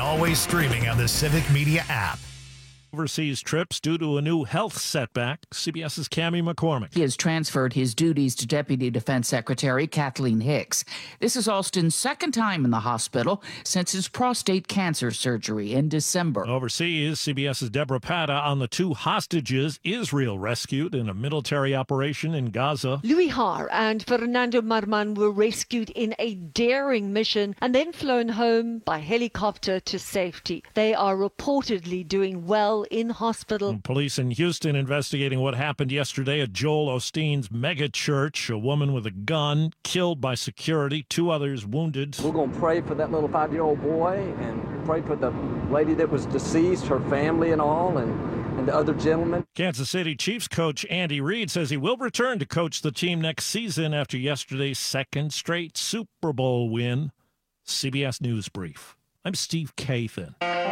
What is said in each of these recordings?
always streaming on the Civic Media app. Overseas trips due to a new health setback. CBS's Cammie McCormick. He has transferred his duties to Deputy Defense Secretary Kathleen Hicks. This is Alston's second time in the hospital since his prostate cancer surgery in December. Overseas, CBS's Deborah Patta on the two hostages Israel rescued in a military operation in Gaza. Louis Haar and Fernando Marman were rescued in a daring mission and then flown home by helicopter to safety. They are reportedly doing well in hospital. Police in Houston investigating what happened yesterday at Joel Osteen's mega church. A woman with a gun killed by security, two others wounded. We're going to pray for that little 5-year-old boy and pray for the lady that was deceased, her family and all, and the other gentleman. Kansas City Chiefs coach Andy Reid says he will return to coach the team next season after yesterday's second straight Super Bowl win. CBS News Brief. I'm Steve Kathan.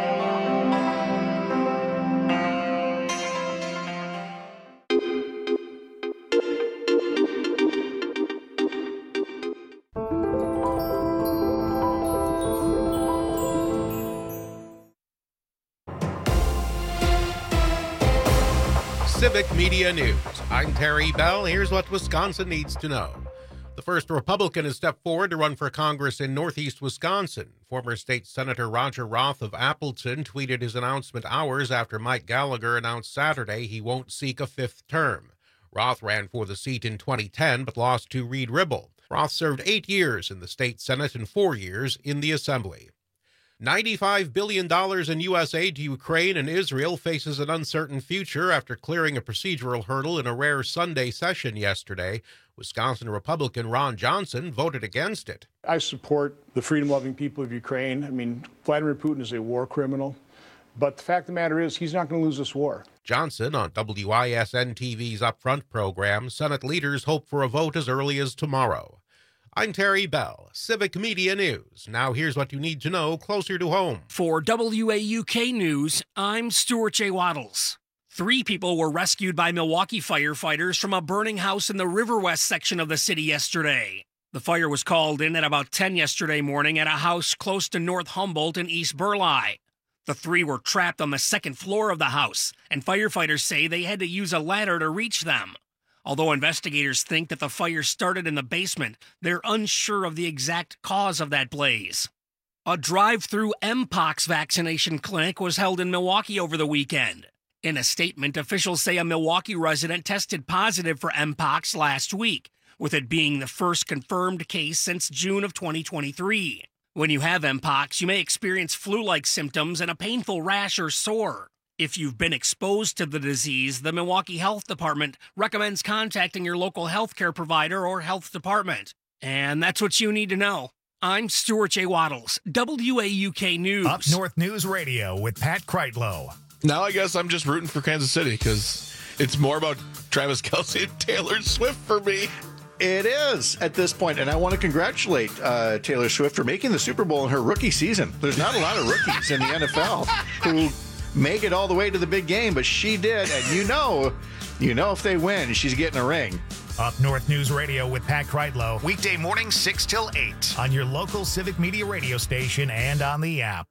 Civic Media News. I'm Terry Bell. Here's what Wisconsin needs to know. The first Republican has stepped forward to run for Congress in northeast Wisconsin. Former State Senator Roger Roth of Appleton tweeted his announcement hours after Mike Gallagher announced Saturday he won't seek a fifth term. Roth ran for the seat in 2010 but lost to Reed Ribble. Roth served 8 years in the state Senate and 4 years in the Assembly. $95 billion in U.S. aid to Ukraine and Israel faces an uncertain future after clearing a procedural hurdle in a rare Sunday session yesterday. Wisconsin Republican Ron Johnson voted against it. I support the freedom-loving people of Ukraine. I mean, Vladimir Putin is a war criminal. But the fact of the matter is, he's not going to lose this war. Johnson on WISN-TV's Upfront program. Senate leaders hope for a vote as early as tomorrow. I'm Terry Bell, Civic Media News. Now here's what you need to know closer to home. For WAUK News, I'm Stuart J. Waddles. 3 people were rescued by Milwaukee firefighters from a burning house in the River West section of the city yesterday. The fire was called in at about 10 yesterday morning at a house close to North Humboldt and East Burleigh. The 3 were trapped on the second floor of the house, and firefighters say they had to use a ladder to reach them. Although investigators think that the fire started in the basement, they're unsure of the exact cause of that blaze. A drive-through Mpox vaccination clinic was held in Milwaukee over the weekend. In a statement, officials say a Milwaukee resident tested positive for Mpox last week, with it being the first confirmed case since June of 2023. When you have Mpox, you may experience flu-like symptoms and a painful rash or sore. If you've been exposed to the disease, the Milwaukee Health Department recommends contacting your local healthcare provider or health department. And that's what you need to know. I'm Stuart J. Waddles, WAUK News. Up North News Radio with Pat Kreitlow. Now I guess I'm just rooting for Kansas City because it's more about Travis Kelce and Taylor Swift for me. It is at this point, and I want to congratulate Taylor Swift for making the Super Bowl in her rookie season. There's not a lot of rookies in the NFL who make it all the way to the big game, but she did, and you know if they win, she's getting a ring. Up North News Radio with Pat Kreitlow, weekday morning 6 till 8 on your local Civic Media radio station and on the app.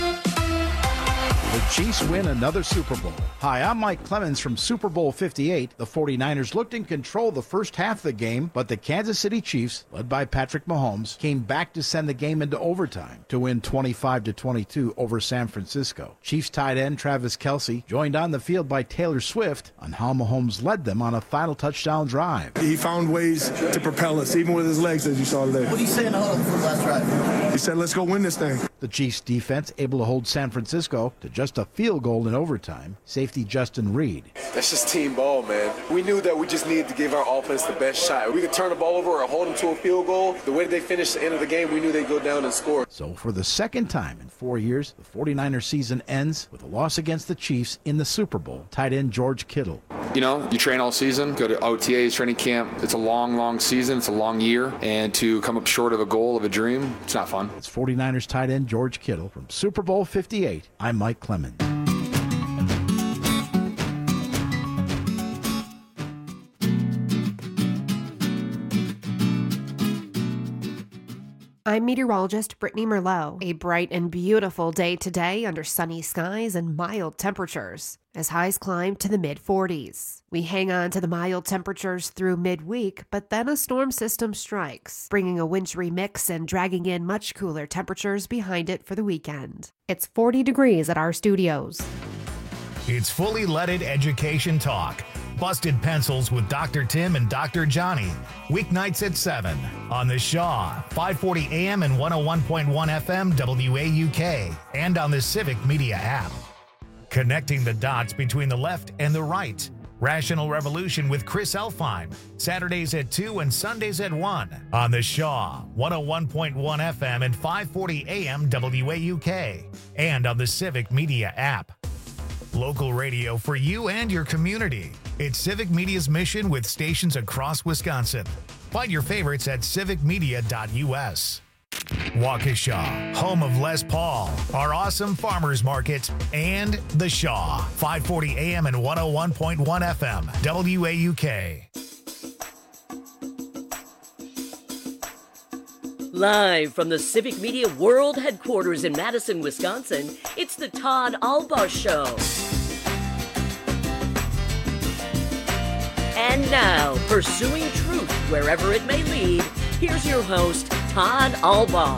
The Chiefs win another Super Bowl. Hi, I'm Mike Clemens from Super Bowl 58. The 49ers looked in control the first half of the game, but the Kansas City Chiefs, led by Patrick Mahomes, came back to send the game into overtime to win 25-22 over San Francisco. Chiefs tight end Travis Kelce joined on the field by Taylor Swift on how Mahomes led them on a final touchdown drive. He found ways to propel us, even with his legs, as you saw today. What did he say in the huddle for the last drive? He said, let's go win this thing. The Chiefs defense able to hold San Francisco to just a field goal in overtime. Safety Justin Reed. That's just team ball, man. We knew that we just needed to give our offense the best shot. We could turn the ball over or hold them to a field goal. The way they finished the end of the game, we knew they'd go down and score. So for the second time in 4 years, the 49ers season ends with a loss against the Chiefs in the Super Bowl. Tight end George Kittle. You know, you train all season, go to OTAs, training camp. It's a long, long season. It's a long year. And to come up short of a goal, of a dream, it's not fun. It's 49ers tight end George Kittle from Super Bowl 58. I'm Mike Clemens. I'm meteorologist Brittany Merlot. A bright and beautiful day today under sunny skies and mild temperatures as highs climb to the mid-40s. We hang on to the mild temperatures through midweek, but then a storm system strikes, bringing a wintry mix and dragging in much cooler temperatures behind it for the weekend. It's 40 degrees at our studios. It's Fully Leaded Education Talk. Busted Pencils with Dr. Tim and Dr. Johnny. Weeknights at 7 on the Shaw, 540 AM and 101.1 FM WAUK, and on the Civic Media app. Connecting the dots between the left and the right. Rational Revolution with Chris Elfheim. Saturdays at 2 and Sundays at 1 on the Shaw, 101.1 FM and 540 AM WAUK, and on the Civic Media app. Local radio for you and your community. It's Civic Media's mission with stations across Wisconsin. Find your favorites at civicmedia.us. Waukesha, home of Les Paul, our awesome farmers market, and the Shaw, 540 AM and 101.1 FM, WAUK. Live from the Civic Media World Headquarters in Madison, Wisconsin, it's the Todd Albaugh Show. And now, pursuing truth wherever it may lead, here's your host, Todd Albaugh.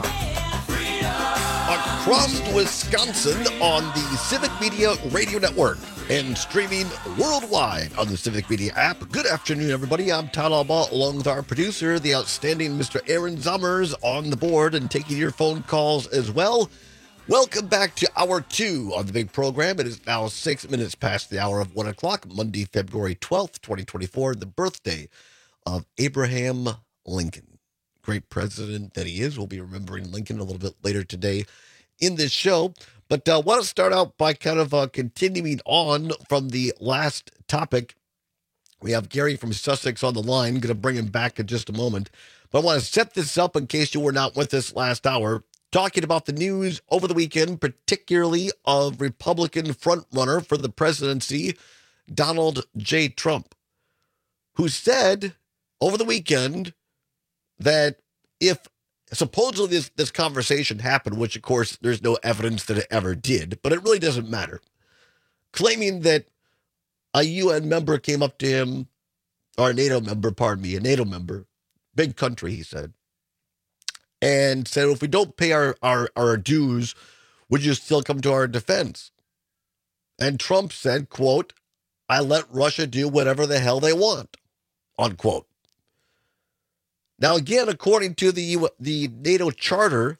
Across Wisconsin on the Civic Media Radio Network and streaming worldwide on the Civic Media app. Good afternoon, everybody. I'm Todd Albaugh, along with our producer, the outstanding Mr. Aaron Zummers, on the board and taking your phone calls as well. Welcome back to Hour 2 on the big program. It is now 6 minutes past the hour of 1 o'clock, Monday, February 12th, 2024, the birthday of Abraham Lincoln. Great president that he is. We'll be remembering Lincoln a little bit later today in this show. But I want to start out by kind of continuing on from the last topic. We have Gary from Sussex on the line. Going to bring him back in just a moment. But I want to set this up in case you were not with us last hour, talking about the news over the weekend, particularly of Republican frontrunner for the presidency, Donald J. Trump, who said over the weekend that if supposedly this conversation happened, which of course there's no evidence that it ever did, but it really doesn't matter, claiming that a UN member came up to him, or a NATO member, big country, he said, and said, if we don't pay our dues, would you still come to our defense? And Trump said, quote, I let Russia do whatever the hell they want, unquote. Now, again, according to the NATO charter,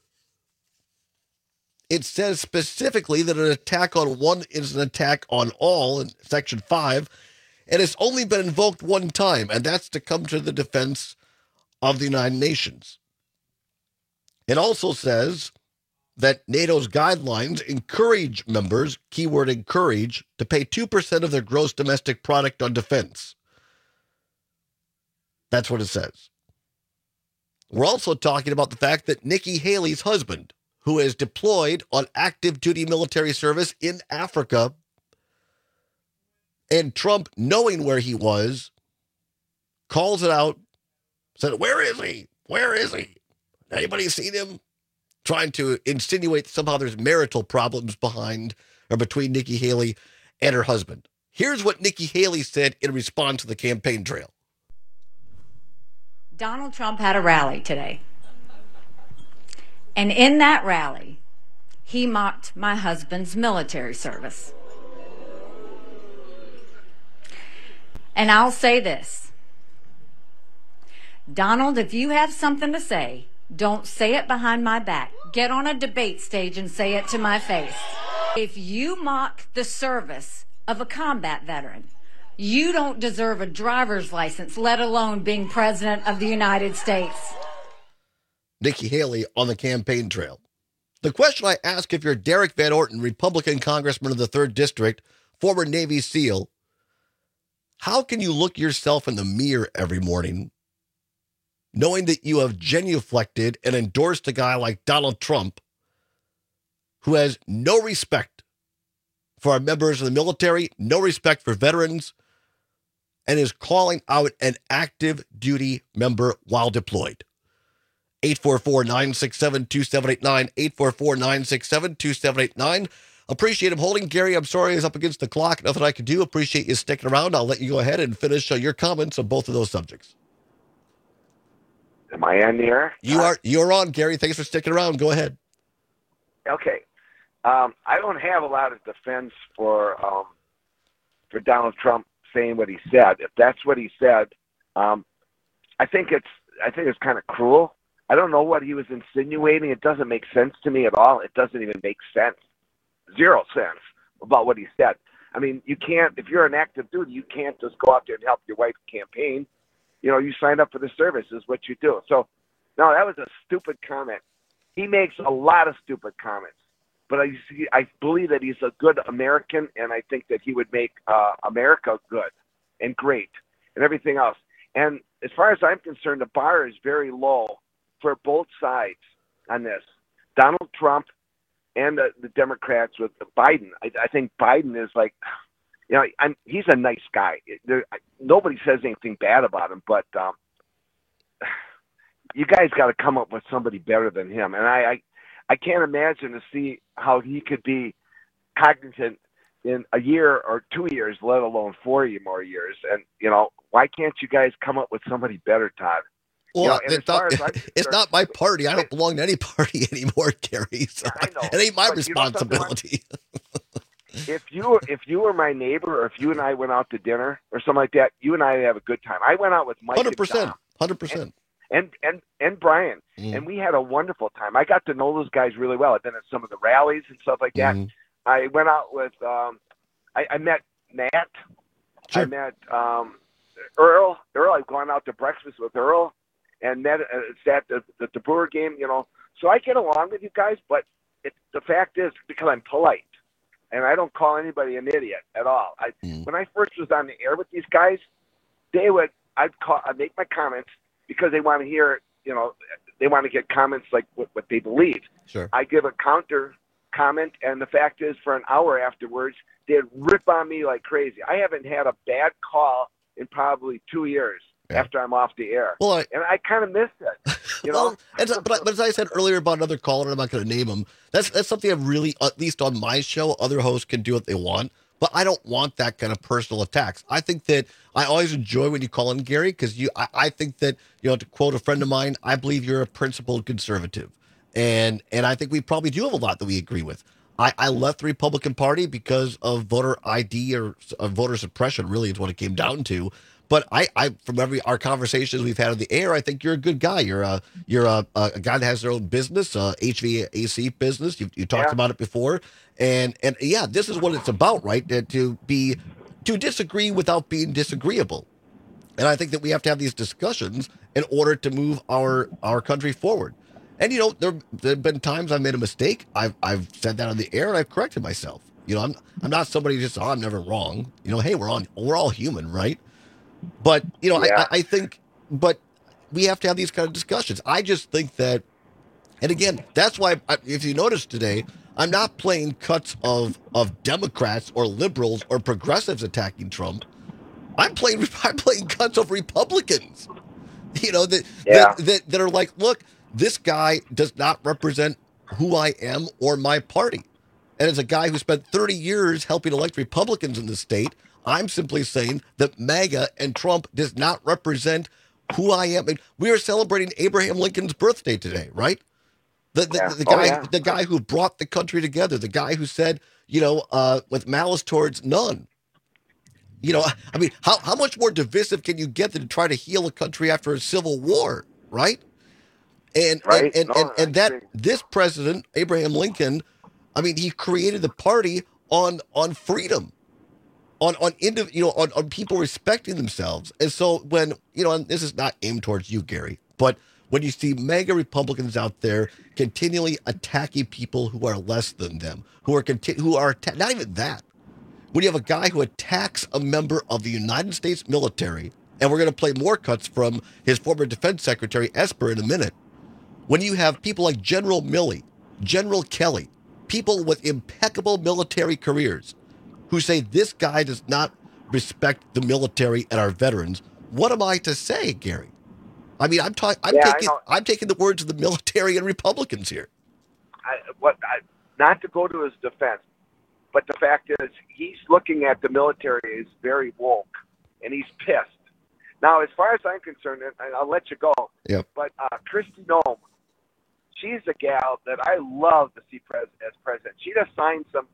it says specifically that an attack on one is an attack on all in Section 5, and it's only been invoked one time, and that's to come to the defense of the United Nations. It also says that NATO's guidelines encourage members, keyword encourage, to pay 2% of their gross domestic product on defense. That's what it says. We're also talking about the fact that Nikki Haley's husband, who is deployed on active duty military service in Africa, and Trump, knowing where he was, calls it out, said, where is he? Where is he? Anybody seen him? Trying to insinuate somehow there's marital problems between Nikki Haley and her husband. Here's what Nikki Haley said in response to the campaign trail. Donald Trump had a rally today. And in that rally, he mocked my husband's military service. And I'll say this. Donald, if you have something to say, don't say it behind my back. Get on a debate stage and say it to my face. If you mock the service of a combat veteran, you don't deserve a driver's license, let alone being president of the United States. Nikki Haley on the campaign trail. The question I ask, if you're Derek Van Orton, Republican congressman of the 3rd District, former Navy SEAL, how can you look yourself in the mirror every morning knowing that you have genuflected and endorsed a guy like Donald Trump, who has no respect for our members of the military, no respect for veterans, and is calling out an active duty member while deployed? 844-967-2789, 844-967-2789. Appreciate him holding. Gary, I'm sorry he's up against the clock. Nothing I can do. Appreciate you sticking around. I'll let you go ahead and finish your comments on both of those subjects. Am I on the air? You're on, Gary. Thanks for sticking around. Go ahead. Okay. I don't have a lot of defense for Donald Trump saying what he said. If that's what he said, I think it's kind of cruel. I don't know what he was insinuating. It doesn't make sense to me at all. It doesn't even make sense. 0 sense about what he said. I mean, you can't, if you're an active duty, you can't just go out there and help your wife campaign. You know, you signed up for the service is what you do. So, no, that was a stupid comment. He makes a lot of stupid comments, but I believe that he's a good American, and I think that he would make America good and great and everything else. And as far as I'm concerned, the bar is very low for both sides on this. Donald Trump and the Democrats with Biden. I think Biden is like, you know, he's a nice guy. Nobody says anything bad about him, but you guys got to come up with somebody better than him. And I can't imagine to see how he could be cognizant in a year or 2 years, let alone 4 more years. And, you know, why can't you guys come up with somebody better, Todd? Well, you know, it's not my party. I don't belong to any party anymore, Gary. So I know, it ain't my responsibility. If you were my neighbor, or if you and I went out to dinner or something like that, you and I would have a good time. I went out with Mike 100%, 100%, and Brian, and we had a wonderful time. I got to know those guys really well. I've been at some of the rallies and stuff like that. I went out with I met Matt. Sure. I met Earl. I've gone out to breakfast with Earl. And met at the Brewer game, you know. So I get along with you guys, but the fact is, because I'm polite, and I don't call anybody an idiot at all. When I first was on the air with these guys, I'd make my comments because they want to hear, you know, they want to get comments like what they believe. Sure. I give a counter comment, and the fact is, for an hour afterwards, they'd rip on me like crazy. I haven't had a bad call in probably 2 years. After I'm off the air. Well, and I kind of missed it. You know? But as I said earlier about another caller, I'm not going to name him, that's something I really, at least on my show, other hosts can do what they want, but I don't want that kind of personal attacks. I think that I always enjoy when you call in, Gary, because I think that, you know, to quote a friend of mine, I believe you're a principled conservative. And I think we probably do have a lot that we agree with. I left the Republican Party because of voter ID or voter suppression, really is what it came down to. But I from our conversations we've had on the air, I think you're a good guy. You're a guy that has their own business, HVAC business. You talked about it before, and yeah, this is what it's about, right? To disagree without being disagreeable, and I think that we have to have these discussions in order to move our country forward. And you know, there have been times I've made a mistake. I've said that on the air, and I've corrected myself. You know, I'm not somebody who just I'm never wrong. You know, hey, we're all human, right? But, you know, yeah. I think, but we have to have these kind of discussions. I just think that, and again, that's why, if you notice today, I'm not playing cuts of Democrats or liberals or progressives attacking Trump. I'm playing cuts of Republicans, you know, that are like, look, this guy does not represent who I am or my party. And as a guy who spent 30 years helping elect Republicans in the state, I'm simply saying that MAGA and Trump does not represent who I am. And we are celebrating Abraham Lincoln's birthday today, right? The guy who brought the country together, the guy who said, you know, with malice towards none. You know, I mean, how much more divisive can you get than to try to heal a country after a civil war, right? And this president, Abraham Lincoln, I mean, he created the party on freedom. On people respecting themselves. And so when, you know, and this is not aimed towards you, Gary, but when you see MAGA Republicans out there continually attacking people who are less than them, who are not even that. When you have a guy who attacks a member of the United States military, and we're going to play more cuts from his former defense secretary, Esper, in a minute. When you have people like General Milley, General Kelly, people with impeccable military careers, who say this guy does not respect the military and our veterans, what am I to say, Gary? I mean, I'm taking the words of the military and Republicans here. Not to go to his defense, but the fact is he's looking at the military as very woke, and he's pissed. Now, as far as I'm concerned, and I'll let you go, but Kristi Noem, she's a gal that I love to see as president. She just signed some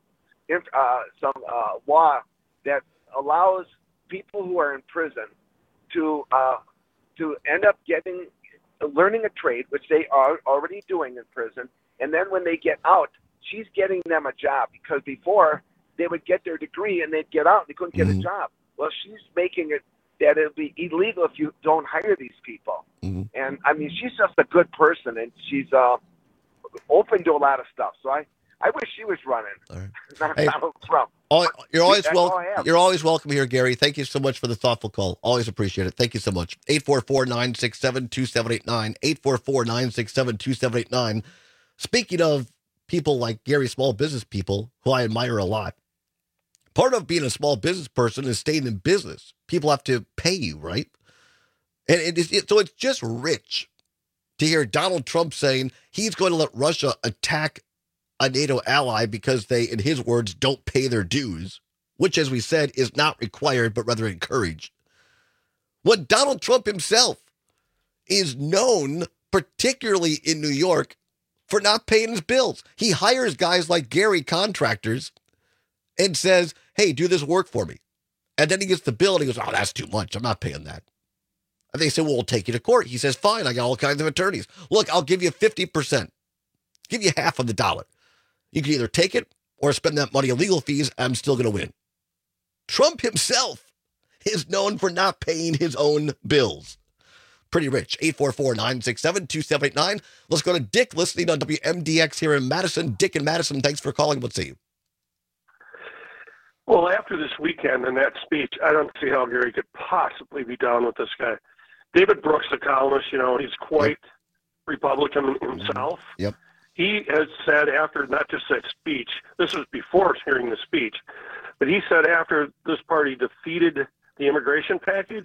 law that allows people who are in prison to end up learning a trade, which they are already doing in prison, and then when they get out, she's getting them a job, because before they would get their degree and they'd get out and they couldn't get a job. Well, she's making it that it'll be illegal if you don't hire these people. And I mean, she's just a good person, and she's open to a lot of stuff. So I wish she was running, not Donald Trump. You're always welcome here, Gary. Thank you so much for the thoughtful call. Always appreciate it. Thank you so much. 844-967-2789. 844-967-2789. Speaking of people like Gary, small business people, who I admire a lot, part of being a small business person is staying in business. People have to pay you, right? And so it's just rich to hear Donald Trump saying he's going to let Russia attack a NATO ally because they, in his words, don't pay their dues, which, as we said, is not required, but rather encouraged. When Donald Trump himself is known, particularly in New York, for not paying his bills. He hires guys like Gary, contractors, and says, hey, do this work for me. And then he gets the bill and he goes, oh, that's too much. I'm not paying that. And they say, well, we'll take you to court. He says, fine, I got all kinds of attorneys. Look, I'll give you 50%. Give you half of the dollar. You can either take it or spend that money on legal fees. I'm still going to win. Trump himself is known for not paying his own bills. Pretty rich. 844-967-2789. Let's go to Dick, listening on WMDX here in Madison. Dick in Madison, thanks for calling. Let's see you. Well, after this weekend and that speech, I don't see how Gary could possibly be down with this guy. David Brooks, the columnist, he's quite Republican himself. Yep. He has said after not just that speech, this was before hearing the speech, but he said after this party defeated the immigration package,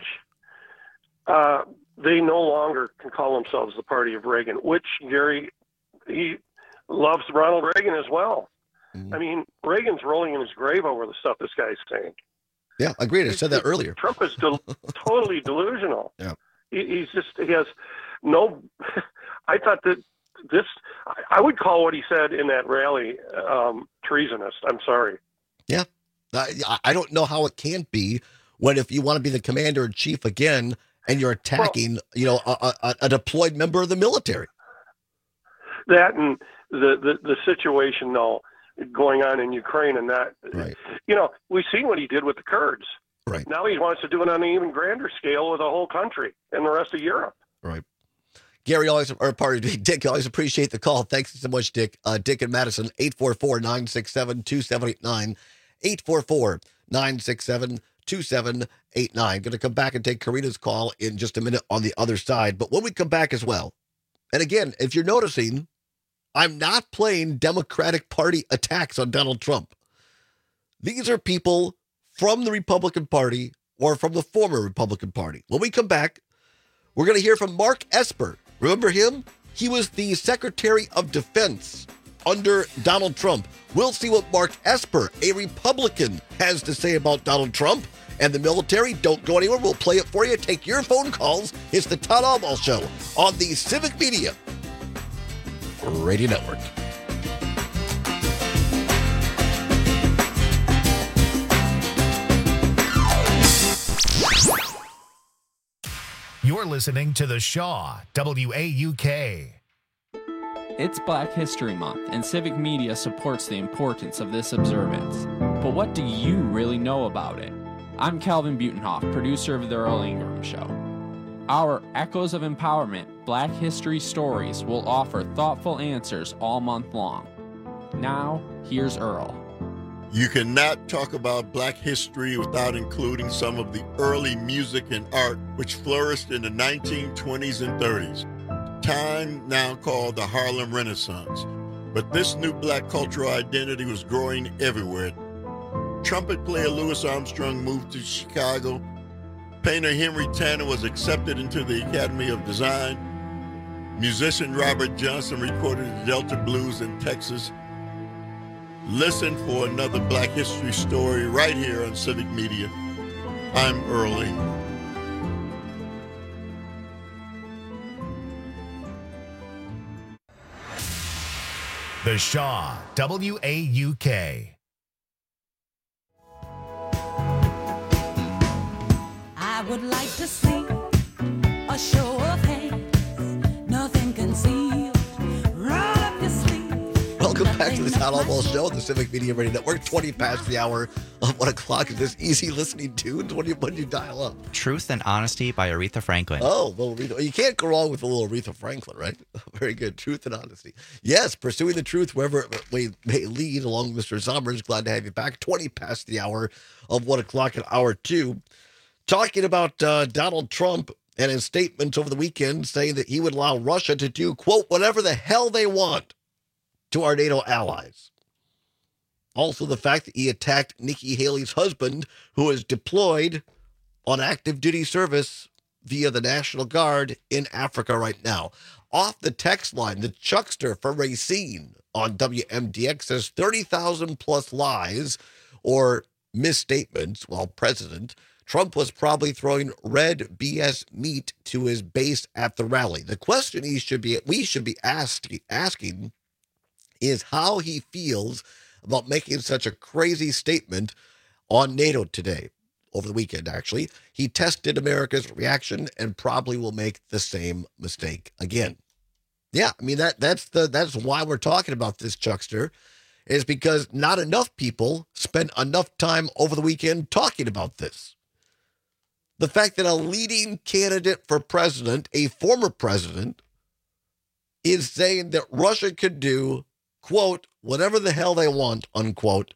they no longer can call themselves the party of Reagan, which Gary, he loves Ronald Reagan as well. I mean, Reagan's rolling in his grave over the stuff this guy's saying. Yeah, agreed. I said that earlier. Trump is totally delusional. Yeah. He has no, I thought that I would call what he said in that rally treasonous. I'm sorry. Yeah. I don't know how it can't be when, if you want to be the commander in chief again and you're attacking, a deployed member of the military. That and the situation, though, going on in Ukraine and that, right. We've seen what he did with the Kurds. Right. Now he wants to do it on an even grander scale with the whole country and the rest of Europe. Right. Dick, always appreciate the call. Thanks so much, Dick. Dick in Madison, 844-967-2789, 844-967-2789. Going to come back and take Karina's call in just a minute on the other side. But when we come back as well, and again, if you're noticing, I'm not playing Democratic Party attacks on Donald Trump. These are people from the Republican Party or from the former Republican Party. When we come back, we're going to hear from Mark Esper. Remember him? He was the Secretary of Defense under Donald Trump. We'll see what Mark Esper, a Republican, has to say about Donald Trump and the military. Don't go anywhere. We'll play it for you. Take your phone calls. It's the Todd Albaugh Show on the Civic Media Radio Network. You're listening to The Shaw, WAUK. It's Black History Month, and Civic Media supports the importance of this observance. But what do you really know about it? I'm Calvin Butenhoff, producer of The Earl Ingram Show. Our Echoes of Empowerment Black History Stories will offer thoughtful answers all month long. Now, here's Earl. You cannot talk about Black history without including some of the early music and art which flourished in the 1920s and 30s, time now called the Harlem Renaissance. But this new Black cultural identity was growing everywhere. Trumpet player Louis Armstrong moved to Chicago. Painter Henry Tanner was accepted into the Academy of Design. Musician Robert Johnson recorded the Delta Blues in Texas. Listen for another Black History story right here on Civic Media. I'm Earl Ingram. The Shaw, WAUK. I would like to see a show of hands, nothing concealed. Roll up your sleeve. Welcome back to the Town Hall Ball Show on the Civic Media Radio Network. 20 past the hour of 1 o'clock. Is this easy listening tunes? When do you dial up? Truth and Honesty by Aretha Franklin. Oh, well, you can't go wrong with a little Aretha Franklin, right? Very good. Truth and Honesty. Yes, pursuing the truth wherever it may lead, along with Mr. Summers. Glad to have you back. 20 past the hour of 1 o'clock at hour 2. Talking about Donald Trump and his statements over the weekend saying that he would allow Russia to do, quote, whatever the hell they want to our NATO allies. Also, the fact that he attacked Nikki Haley's husband, who is deployed on active duty service via the National Guard in Africa right now. Off the text line, the Chuckster from Racine on WMDX says 30,000 plus lies or misstatements while president. Trump was probably throwing red BS meat to his base at the rally. The question we should be asking is how he feels about making such a crazy statement on NATO today. Over the weekend, actually, he tested America's reaction and probably will make the same mistake again. Yeah, I mean that's why we're talking about this, Chuckster, is because not enough people spent enough time over the weekend talking about this. The fact that a leading candidate for president, a former president, is saying that Russia could do, quote, whatever the hell they want, unquote,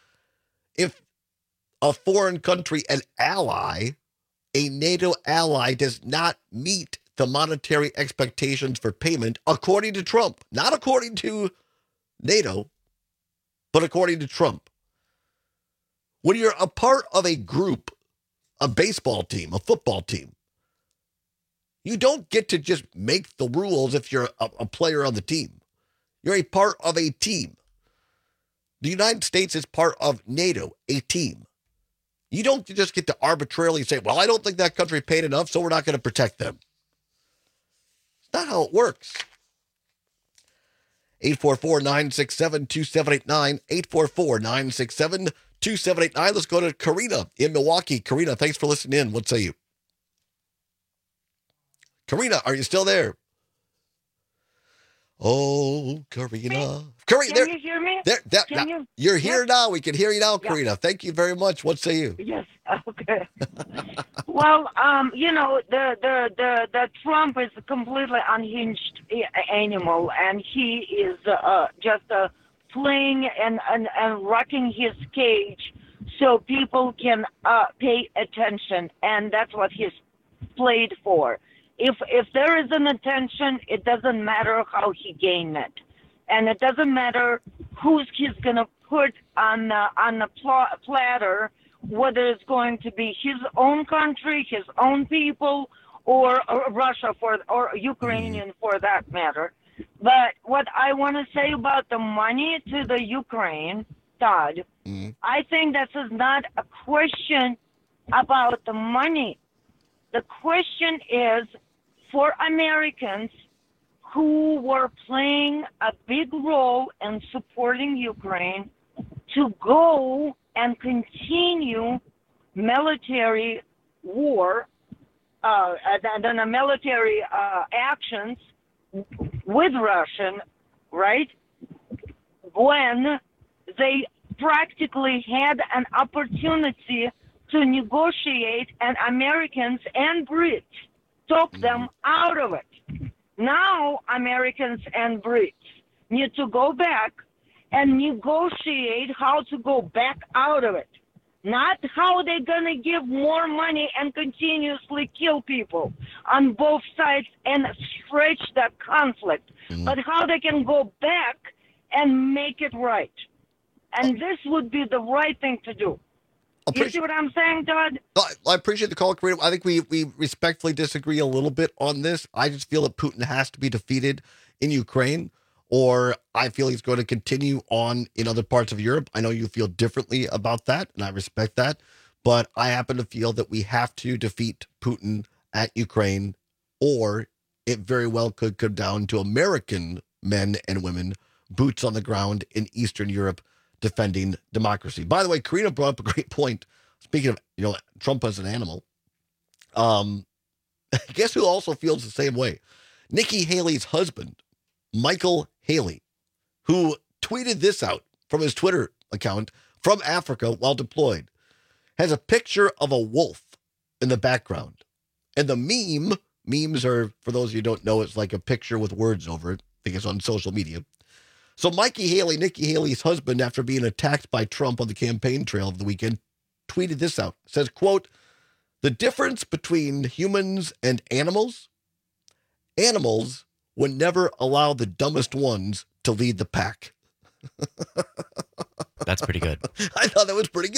if a foreign country, an ally, a NATO ally, does not meet the monetary expectations for payment, according to Trump. Not according to NATO, but according to Trump. When you're a part of a group, a baseball team, a football team, you don't get to just make the rules if you're a player on the team. You're a part of a team. The United States is part of NATO, a team. You don't just get to arbitrarily say, well, I don't think that country paid enough, so we're not going to protect them. It's not how it works. 844-967-2789, 844-967-2789. Let's go to Karina in Milwaukee. Karina, thanks for listening in. What say you? Karina, are you still there? Oh, Karina. Karina, can you hear me? You're here now. We can hear you now, Karina. Thank you very much. What say you? Yes. Okay. Well, the Trump is a completely unhinged animal, and he is just playing and rocking his cage so people can pay attention, and that's what he's played for. If there is an attention, it doesn't matter how he gained it, and it doesn't matter who he's going to put on the platter, whether it's going to be his own country, his own people, or Russia or Ukrainian for that matter. But what I want to say about the money to the Ukraine, Todd, I think this is not a question about the money. The question is for Americans who were playing a big role in supporting Ukraine to go and continue military war, the military actions with Russia, right? When they practically had an opportunity to negotiate, and Americans and Brits took them out of it. Now Americans and Brits need to go back and negotiate how to go back out of it. Not how they're going to give more money and continuously kill people on both sides and stretch that conflict, but how they can go back and make it right. And this would be the right thing to do. You see what I'm saying, Todd? I appreciate the call, Karina. I think we respectfully disagree a little bit on this. I just feel that Putin has to be defeated in Ukraine, or I feel he's going to continue on in other parts of Europe. I know you feel differently about that, and I respect that. But I happen to feel that we have to defeat Putin at Ukraine, or it very well could come down to American men and women, boots on the ground in Eastern Europe, defending democracy. By the way, Karina brought up a great point. Speaking of, Trump as an animal, guess who also feels the same way? Nikki Haley's husband, Michael Haley, who tweeted this out from his Twitter account from Africa while deployed, has a picture of a wolf in the background. And the memes are, for those of you who don't know, it's like a picture with words over it. I think it's on social media. So Nikki Haley's husband, after being attacked by Trump on the campaign trail of the weekend, tweeted this out. It says, quote, "The difference between humans and animals would never allow the dumbest ones to lead the pack." That's pretty good. I thought that was pretty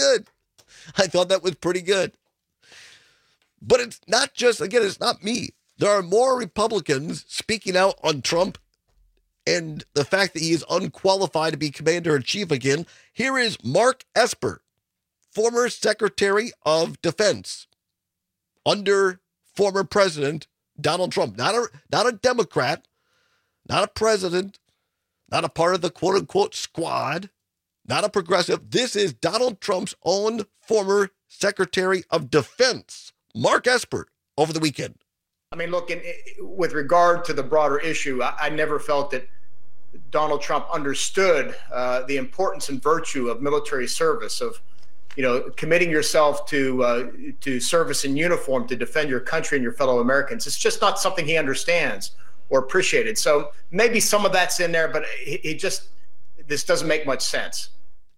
good. But it's not just, again, it's not me. There are more Republicans speaking out on Trump and the fact that he is unqualified to be commander-in-chief again. Here is Mark Esper, former Secretary of Defense under former President Donald Trump. Not a Democrat, not a president, not a part of the quote-unquote squad, not a progressive. This is Donald Trump's own former Secretary of Defense, Mark Esper, over the weekend. I mean, look, with regard to the broader issue, I never felt that Donald Trump understood the importance and virtue of military service, of, committing yourself to service in uniform to defend your country and your fellow Americans. It's just not something he understands or appreciated. So maybe some of that's in there, but this doesn't make much sense.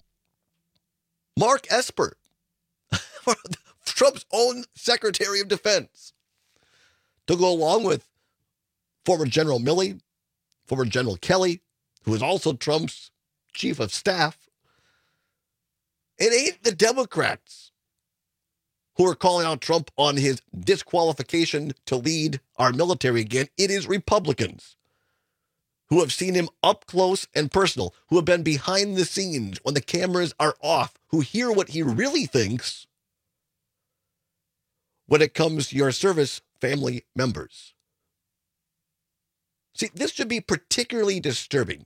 Mark Esper, Trump's own Secretary of Defense, to go along with former General Milley, former General Kelly, who is also Trump's chief of staff. It ain't the Democrats who are calling out Trump on his disqualification to lead our military again. It is Republicans who have seen him up close and personal, who have been behind the scenes when the cameras are off, who hear what he really thinks when it comes to your service family members. See, this should be particularly disturbing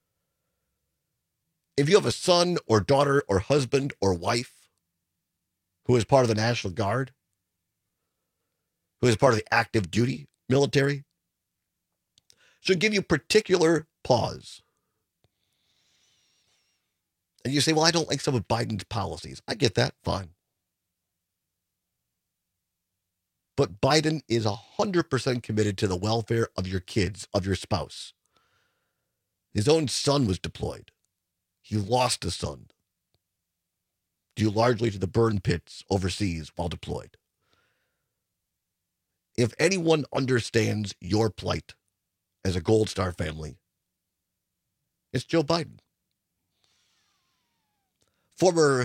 if you have a son or daughter or husband or wife who is part of the National Guard, who is part of the active duty military. Should give you particular pause. And you say, well, I don't like some of Biden's policies. I get that. Fine. But Biden is 100% committed to the welfare of your kids, of your spouse. His own son was deployed. He lost a son, due largely to the burn pits overseas while deployed. If anyone understands your plight as a Gold Star family, it's Joe Biden. Former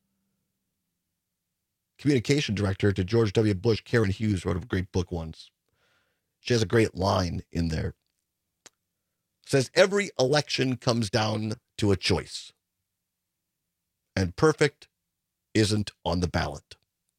communication director to George W. Bush, Karen Hughes, wrote a great book once. She has a great line in there. It says, every election comes down to a choice, and perfect isn't on the ballot.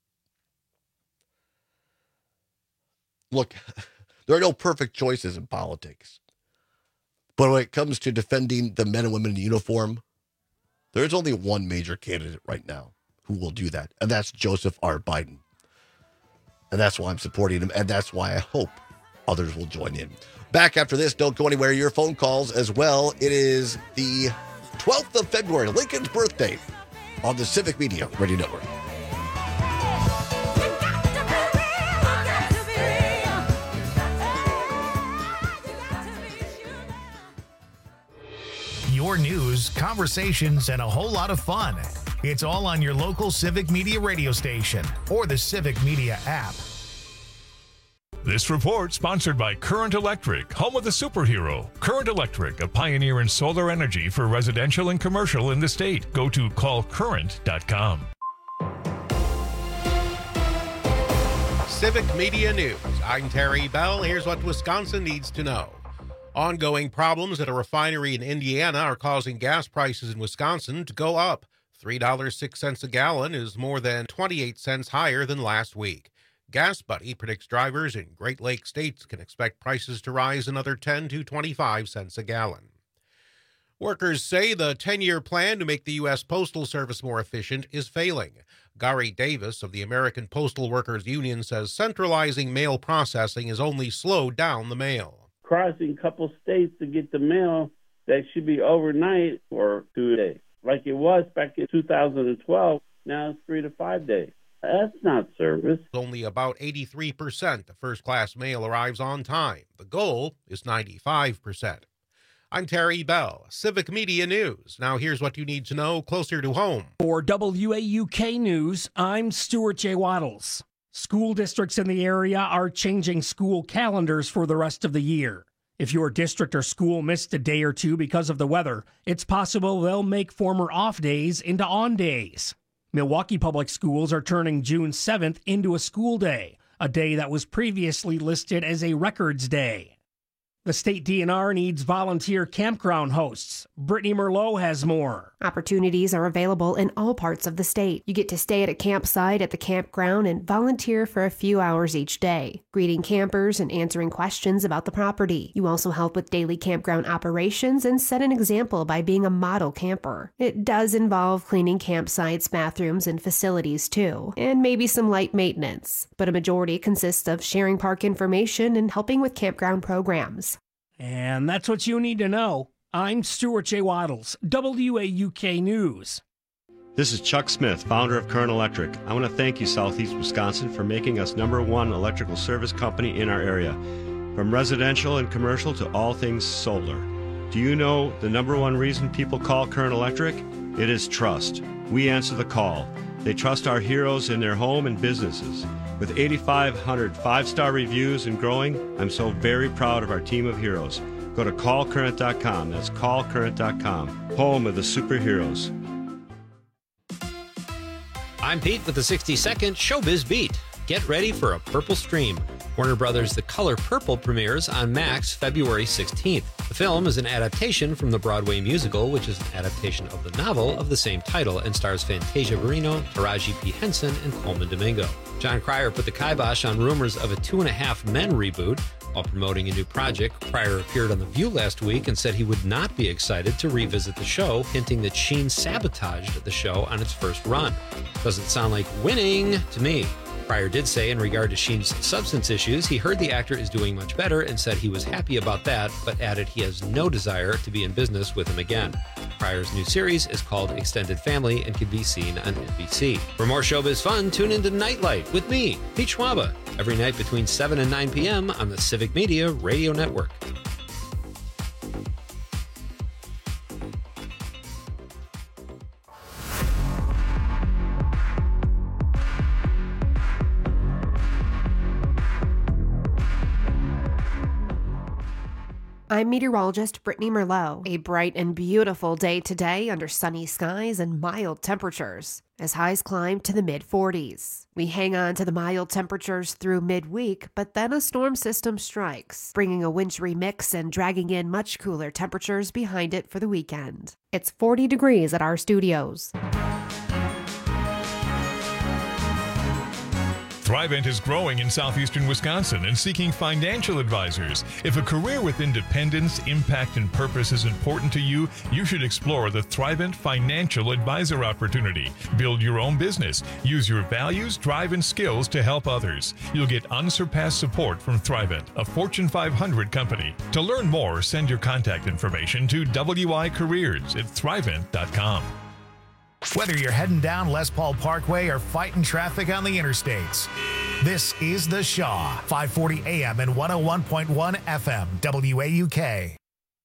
Look, there are no perfect choices in politics. But when it comes to defending the men and women in uniform, there's only one major candidate right now who will do that, and that's Joseph R. Biden. And that's why I'm supporting him, and that's why I hope others will join in. Back after this, don't go anywhere. Your phone calls as well. It is the 12th of February, Lincoln's birthday, on the Civic Media Radio Network. Your news, conversations, and a whole lot of fun. It's all on your local Civic Media radio station or the Civic Media app. This report sponsored by Current Electric, home of the superhero. Current Electric, a pioneer in solar energy for residential and commercial in the state. Go to callcurrent.com. Civic Media News. I'm Terry Bell. Here's what Wisconsin needs to know. Ongoing problems at a refinery in Indiana are causing gas prices in Wisconsin to go up. $3.06 a gallon is more than 28 cents higher than last week. Gas Buddy predicts drivers in Great Lakes states can expect prices to rise another 10 to 25 cents a gallon. Workers say the 10-year plan to make the U.S. Postal Service more efficient is failing. Gary Davis of the American Postal Workers Union says centralizing mail processing has only slowed down the mail. Crossing a couple states to get the mail that should be overnight or 2 days. Like it was back in 2012, now it's 3 to 5 days. That's not service. Only about 83% of first-class mail arrives on time. The goal is 95%. I'm Terry Bell, Civic Media News. Now here's what you need to know closer to home. For WAUK News, I'm Stuart J. Waddles. School districts in the area are changing school calendars for the rest of the year. If your district or school missed a day or two because of the weather, it's possible they'll make former off days into on days. Milwaukee Public Schools are turning June 7th into a school day, a day that was previously listed as a records day. The state DNR needs volunteer campground hosts. Brittany Merlot has more. Opportunities are available in all parts of the state. You get to stay at a campsite at the campground and volunteer for a few hours each day, greeting campers and answering questions about the property. You also help with daily campground operations and set an example by being a model camper. It does involve cleaning campsites, bathrooms, and facilities too, and maybe some light maintenance, but a majority consists of sharing park information and helping with campground programs. And that's what you need to know. I'm Stuart J. Waddles, WAUK News. This is Chuck Smith, founder of Current Electric. I want to thank you, Southeast Wisconsin, for making us #1 electrical service company in our area. From residential and commercial to all things solar. Do you know the #1 reason people call Current Electric? It is trust. We answer the call. They trust our heroes in their home and businesses. With 8,500 5-star reviews and growing, I'm so very proud of our team of heroes. Go to callcurrent.com. That's callcurrent.com. Home of the superheroes. I'm Pete with the 60-second Showbiz Beat. Get ready for a purple stream. Warner Brothers' The Color Purple premieres on Max February 16th. The film is an adaptation from the Broadway musical, which is an adaptation of the novel of the same title and stars Fantasia Barrino, Taraji P. Henson, and Coleman Domingo. Jon Cryer put the kibosh on rumors of a 2.5 Men reboot. While promoting a new project, Cryer appeared on The View last week and said he would not be excited to revisit the show, hinting that Sheen sabotaged the show on its first run. Doesn't sound like winning to me. Cryer did say in regard to Sheen's substance issues, he heard the actor is doing much better and said he was happy about that, but added he has no desire to be in business with him again. Cryer's new series is called Extended Family and can be seen on NBC. For more showbiz fun, tune into Nightlight with me, Pete Schwaba, every night between 7 and 9 p.m. on the Civic Media Radio Network. I'm meteorologist Brittany Merlot. A bright and beautiful day today under sunny skies and mild temperatures as highs climb to the mid-40s. We hang on to the mild temperatures through midweek, but then a storm system strikes, bringing a wintry mix and dragging in much cooler temperatures behind it for the weekend. It's 40 degrees at our studios. Thrivent is growing in southeastern Wisconsin and seeking financial advisors. If a career with independence, impact, and purpose is important to you, you should explore the Thrivent Financial Advisor opportunity. Build your own business. Use your values, drive, and skills to help others. You'll get unsurpassed support from Thrivent, a Fortune 500 company. To learn more, send your contact information to wicareers@thrivent.com. Whether you're heading down Les Paul Parkway or fighting traffic on the interstates, this is The Shaw, 540 AM and 101.1 FM, WAUK.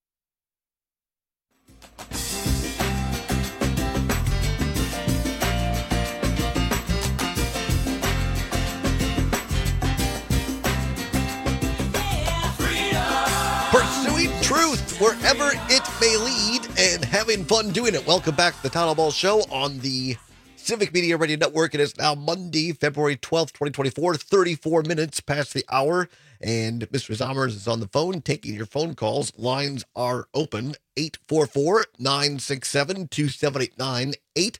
Pursuing truth wherever it may lead and having fun doing it. Welcome back to the Town Hall Ball Show on the Civic Media Radio Network. It is now Monday, February 12th, 2024, 34 minutes past the hour. And Mr. Zommers is on the phone taking your phone calls. Lines are open. 844-967-2789.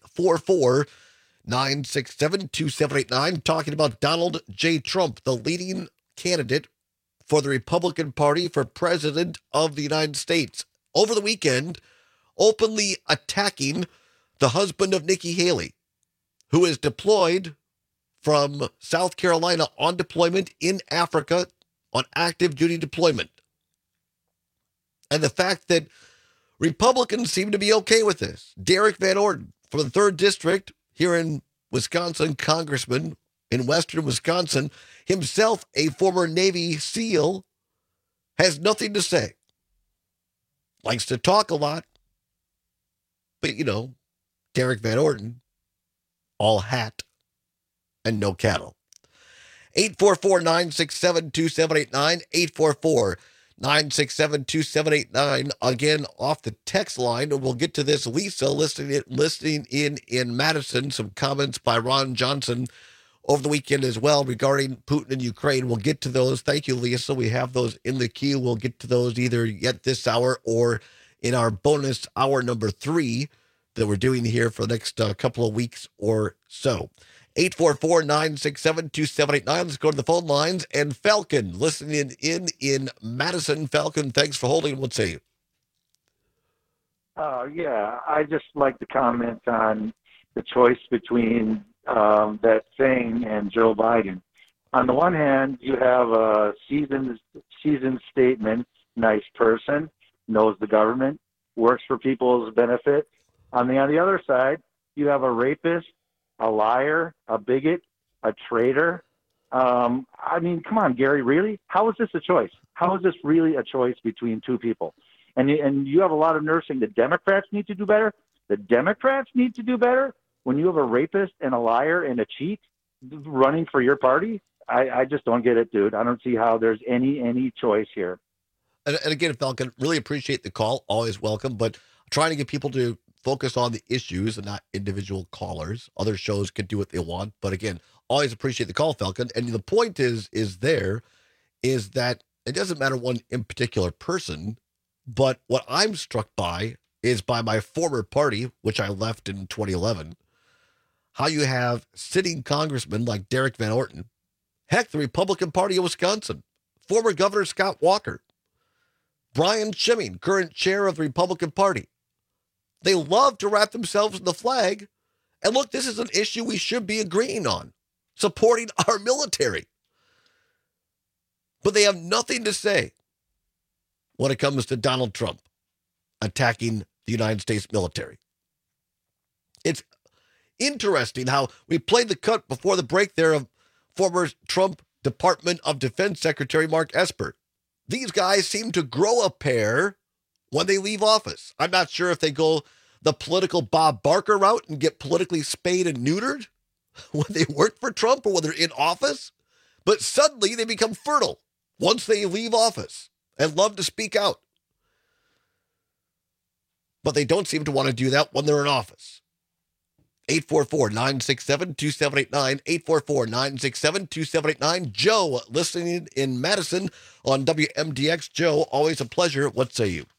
844-967-2789. Talking about Donald J. Trump, the leading candidate for the Republican Party for President of the United States. Over the weekend, openly attacking the husband of Nikki Haley, who is deployed from South Carolina on deployment in Africa on active duty deployment. And the fact that Republicans seem to be okay with this. Derek Van Orden from the 3rd District here in Wisconsin, congressman in western Wisconsin, himself a former Navy SEAL, has nothing to say. Likes to talk a lot. But, you know, Derek Van Orden, all hat and no cattle. 844-967-2789, 844-967-2789. Again, off the text line, and we'll get to this. Lisa listening in Madison, some comments by Ron Johnson over the weekend as well regarding Putin and Ukraine. We'll get to those. Thank you, Lisa. We have those in the queue. We'll get to those either yet this hour or in our bonus hour number 3 that we're doing here for the next couple of weeks or so. 844-967-2789. Let's go to the phone lines. And Falcon, listening in Madison. Falcon, thanks for holding. What say you? Yeah, I just like to comment on the choice between that thing and Joe Biden. On the one hand, you have a seasoned statement, nice person, knows the government, works for people's benefit. On the other side, you have a rapist, a liar, a bigot, a traitor. I mean, come on, Gary, really? How is this a choice? How is this really a choice between two people? And you have a lot of nerves saying the Democrats need to do better. The Democrats need to do better when you have a rapist and a liar and a cheat running for your party. I just don't get it, dude. I don't see how there's any choice here. And again, Falcon, really appreciate the call. Always welcome, but trying to get people to focus on the issues and not individual callers. Other shows can do what they want, but again, always appreciate the call, Falcon. And the point is that it doesn't matter one in particular person, but what I'm struck by is by my former party, which I left in 2011, how you have sitting congressmen like Derek Van Orden, heck, the Republican Party of Wisconsin, former Governor Scott Walker, Brian Schimming, current chair of the Republican Party. They love to wrap themselves in the flag. And look, this is an issue we should be agreeing on, supporting our military. But they have nothing to say when it comes to Donald Trump attacking the United States military. It's interesting how we played the cut before the break there of former Trump Department of Defense Secretary Mark Esper. These guys seem to grow a pair when they leave office. I'm not sure if they go the political Bob Barker route and get politically spayed and neutered when they work for Trump or when they're in office, but suddenly they become fertile once they leave office and love to speak out. But they don't seem to want to do that when they're in office. 844-967-2789, 844-967-2789. Joe, listening in Madison on WMDX. Joe, always a pleasure. What say you?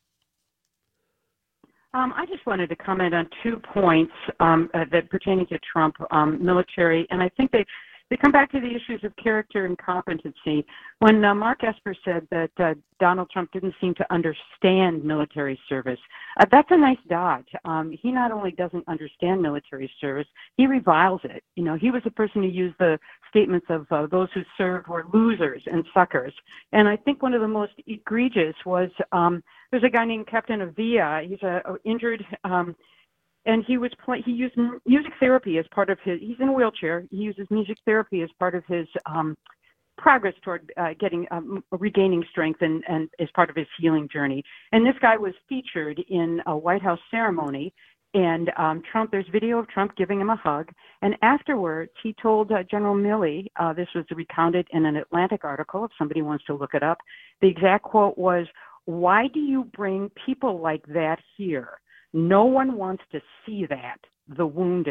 I just wanted to comment on 2 points that pertaining to Trump military, and I think they come back to the issues of character and competency. When Mark Esper said that Donald Trump didn't seem to understand military service, that's a nice dodge. He not only doesn't understand military service, he reviles it. You know, he was the person who used the statements of those who served were losers and suckers. And I think one of the most egregious was there's a guy named Captain Avila. He's a injured, and he used music therapy as part of his. He's in a wheelchair. He uses music therapy as part of his progress toward regaining strength and as part of his healing journey. And this guy was featured in a White House ceremony. And Trump, there's video of Trump giving him a hug. And afterwards, he told General Milley, this was recounted in an Atlantic article, if somebody wants to look it up. The exact quote was, "Why do you bring people like that here? No one wants to see that, the wounded.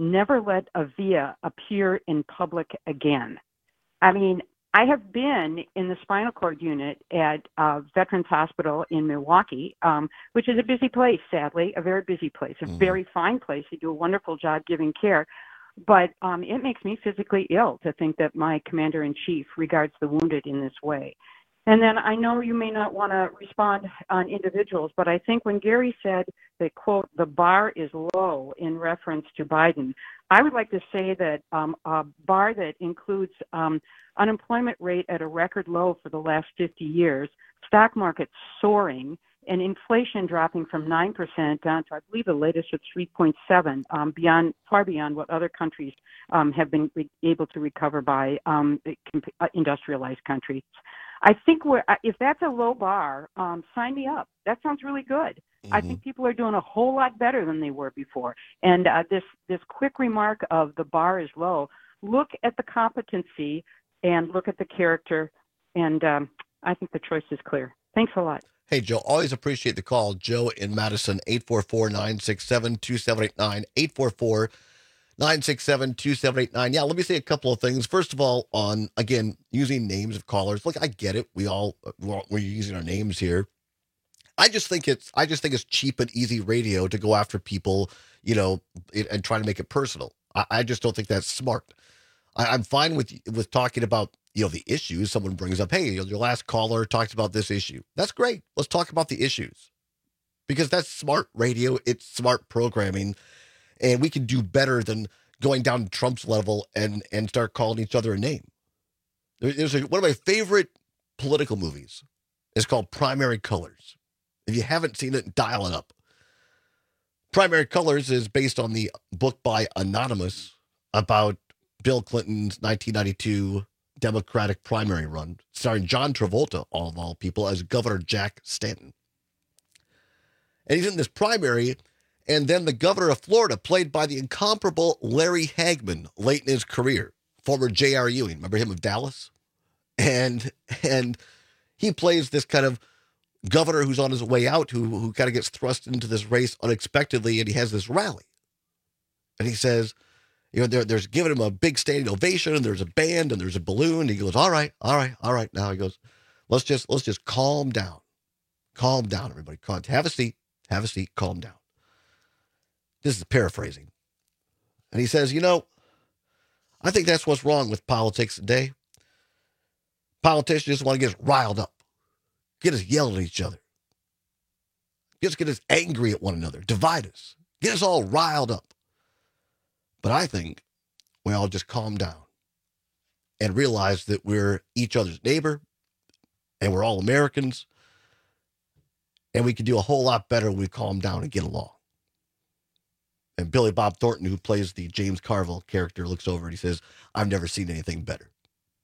never let a VIA appear in public again. I mean, I have been in the spinal cord unit at Veterans Hospital in Milwaukee, which is a busy place, sadly, a very busy place, a very fine place. They do a wonderful job giving care. But it makes me physically ill to think that my commander-in-chief regards the wounded in this way. And then I know you may not want to respond on individuals, but I think when Gary said that, quote, the bar is low in reference to Biden, I would like to say that a bar that includes unemployment rate at a record low for the last 50 years, stock market soaring, and inflation dropping from 9% down to, I believe, the latest at 3.7, far beyond what other countries have been able to recover by industrialized countries. I think if that's a low bar, sign me up. That sounds really good. I think people are doing a whole lot better than they were before. And this quick remark of the bar is low, look at the competency and look at the character, and I think the choice is clear. Thanks a lot. Hey, Joe, always appreciate the call. Joe in Madison, 844-967-2789, 844-967-2789. Yeah, let me say a couple of things. First of all, on, again, using names of callers. Look, I get it. We're using our names here. I just think it's cheap and easy radio to go after people, and try to make it personal. I just don't think that's smart. I'm fine with talking about, the issues someone brings up. Hey, your last caller talked about this issue. That's great. Let's talk about the issues, because that's smart radio. It's smart programming, and we can do better than going down to Trump's level and start calling each other a name. There's one of my favorite political movies. It's called Primary Colors. If you haven't seen it, dial it up. Primary Colors is based on the book by Anonymous about Bill Clinton's 1992 Democratic primary run, starring John Travolta, of all people, as Governor Jack Stanton. And he's in this primary, and then the governor of Florida, played by the incomparable Larry Hagman, late in his career, former J.R. Ewing, remember him of Dallas? And he plays this kind of governor who's on his way out, who kind of gets thrust into this race unexpectedly, and he has this rally. And he says, there's giving him a big standing ovation, and there's a band, and there's a balloon. He goes, all right. Now he goes, let's just calm down, everybody. Have a seat, calm down. This is paraphrasing. And he says, I think that's what's wrong with politics today. Politicians just want to get us riled up, get us yelling at each other, just get us angry at one another, divide us, get us all riled up. But I think we all just calm down and realize that we're each other's neighbor, and we're all Americans, and we can do a whole lot better when we calm down and get along. And Billy Bob Thornton, who plays the James Carville character, looks over and he says, I've never seen anything better.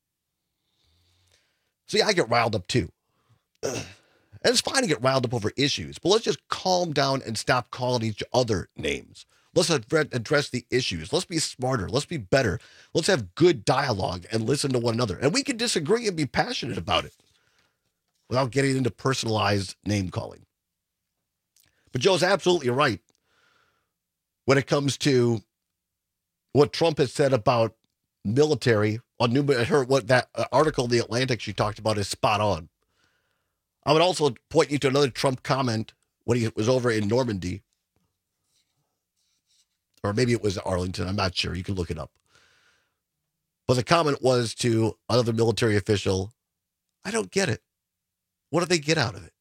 See, I get riled up too. And it's fine to get riled up over issues, but let's just calm down and stop calling each other names. Let's address the issues. Let's be smarter. Let's be better. Let's have good dialogue and listen to one another. And we can disagree and be passionate about it without getting into personalized name calling. But Joe's absolutely right when it comes to what Trump has said about military. What that article in The Atlantic she talked about is spot on. I would also point you to another Trump comment when he was over in Normandy. Or maybe it was Arlington. I'm not sure. You can look it up. But the comment was to another military official, I don't get it. What do they get out of it?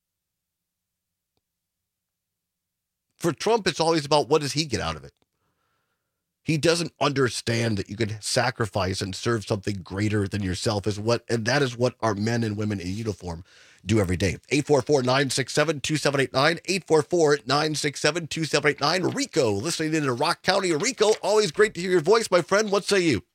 For Trump, it's always about what does he get out of it? He doesn't understand that you can sacrifice and serve something greater than yourself, and that is what our men and women in uniform do every day. 844-967-2789, 844-967-2789. Rico, listening in Rock County. Rico, always great to hear your voice, my friend. What say you?